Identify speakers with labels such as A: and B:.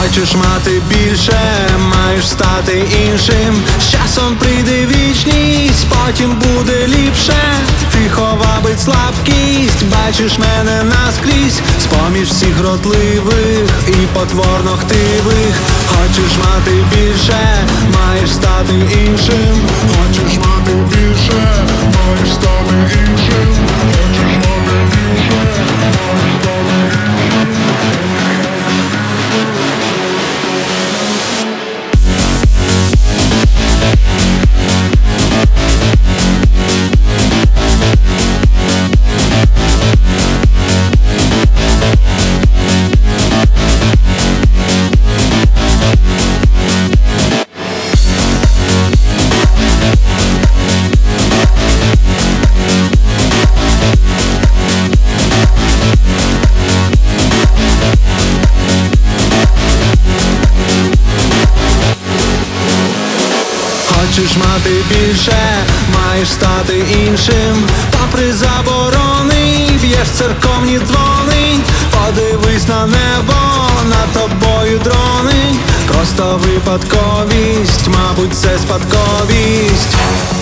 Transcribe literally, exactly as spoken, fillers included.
A: Хочеш мати більше, маєш стати іншим. З часом прийде вічність, потім буде ліпше. Ти ховабить слабкість, бачиш мене наскрізь, з-поміж всіх вродливих і потворно хтивих. Хочеш мати більше, маєш стати іншим. Хочеш мати більше, маєш стати іншим. Хочеш мати більше, маєш стати іншим. Хочеш мати більше, маєш стати іншим. Попри заборони, б'єш церковні дзвони. Подивись на небо, над тобою дрони. Просто випадковість, мабуть, це спадковість.